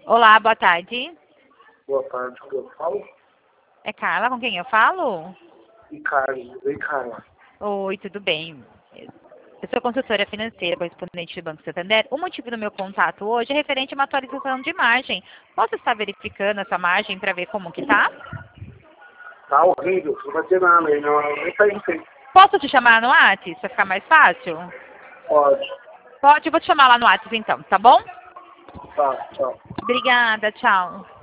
Olá, boa tarde. Boa tarde, com quem eu falo? É Carla com quem eu falo? E Carlos, oi Carla. Oi, tudo bem? Eu sou consultora financeira, correspondente do Banco Santander. O motivo do meu contato hoje é referente a uma atualização de margem. Posso estar verificando essa margem para ver como que tá? Tá horrível, não vai ter nada aí, não. Nem tá aí, sim. Posso te chamar no WhatsApp para ficar mais fácil? Pode. Pode, eu vou te chamar lá no WhatsApp então, tá bom? Tá, tchau. Obrigada, tchau.